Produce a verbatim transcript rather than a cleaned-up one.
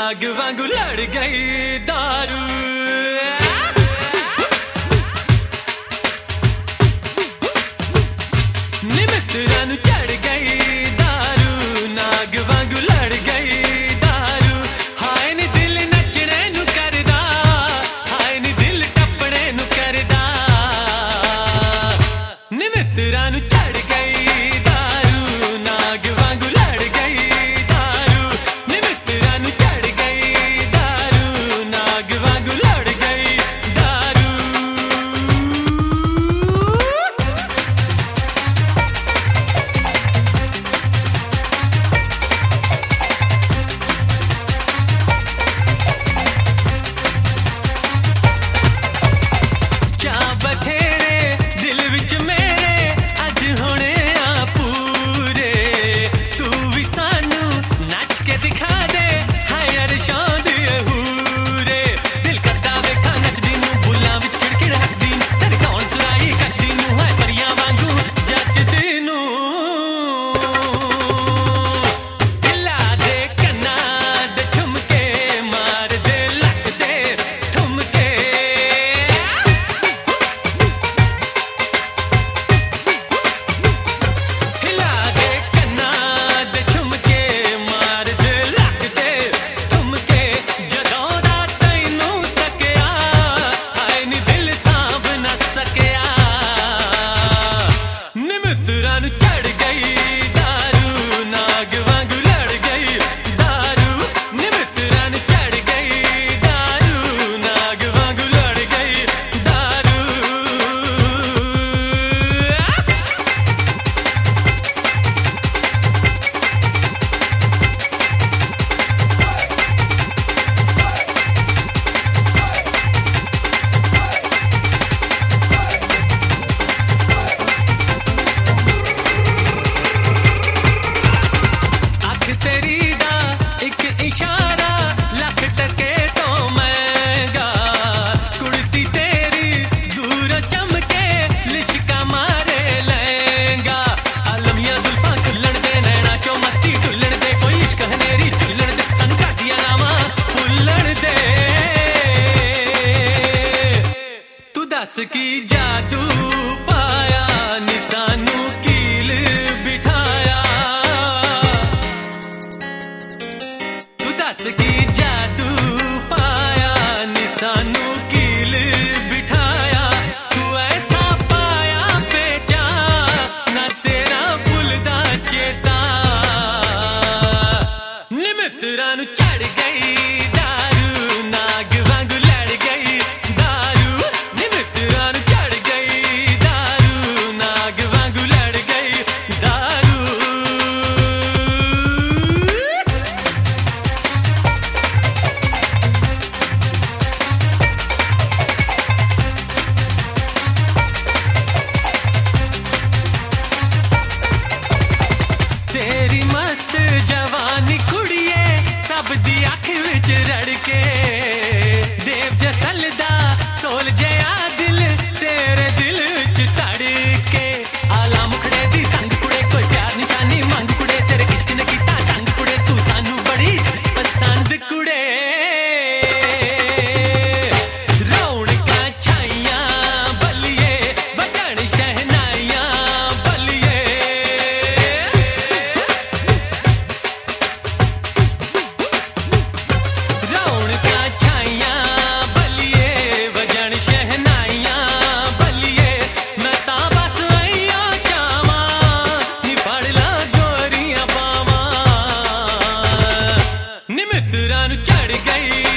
नाग वांगू लड़ गई दारू। निमित्तरां नूं चढ़ गई दारू, नाग वांगू लड़ गई दारू। हाय नी दिल नचणे नूं करदा, हाय नी दिल टपणे नूं करदा। निमित्तरां नूं चढ़ गई दारू, नाग वांगू लड़ गई दारू। निमित्तरां नूं चढ़ गई दारू, नाग वांगू लड़ गई दारू। क्या बथेरे दिल विच मेरे अज होने आ पूरे। तू भी सानू नच के दिखा दे, हाय अरशां दे हूरे। दिल करदा वेखां नचदी नूं, बुल्लां विच खिड़खिड़ हसदी नूं। तेरे कौन सुराई कटदी नूं, हाय परियां वांगू जचदी नूं। दिला दे कन्नां दे झुमके, मार दे लक दे ठुमके। हिला दे कन्नां दे झुमके, मार दे लक दे ठुमके। जदों दा तैनूं तकिया, हाय नी दिल सांभ ना सकिया। निमित्तरां नूं चढ़ गई दारू, नाग वांगू लड़ गई दारू। निमित्तरां नूं चढ़ गई दारू, नाग वांगू लड़ गई दारू। अख तेरी दा इक इशारा, लख टके तो महंगा। कुड़ती तेरी दूर चमके, लिशका मारे लहंगा। आलमिया जुल्फां खुल्लण दे, नैना चो मस्ती ढुल्लण दे। कोई इश्क हनेरी झुल्लण दे, सानू घाटियां नावां भुल्लण दे। तू दस की जादू पाया नी, सानू कील बिठाया। तू दस की जादू पाया नी, सानू कील बिठाया। तू ऐसा पाया पेचा, ना तेरा भुलदा चेता। निमित्तरां नूं चढ़ गई दारू, नाग वांगू लड़ गई दारू। निमित्तरां नूं चढ़ गई दारू, नाग वांगू लड़ गई दारू। तेरी मस्त जवानी कुड़िए, सब दी अख विच रड़ के। देव जसलदा सोल जया दिल, तेरे दिल विच तड़के। आला मुखड़े दी संग कुड़े, कोई प्यार निशानी मंग कुड़े। तेरे इश्क ने कीता तंग कुड़े, तू सानू बड़ी पसंद कुड़े। रौनकां छाइयां बलिए, वजण शहनाइयां बलिए। रौनकां छाइयां बलिए, वजण शहनाइयां बलिए। मैं तां बस आइयां चावां, नी फड़ ला गोरियां बावां। निमित्तरां नूं चढ़ गई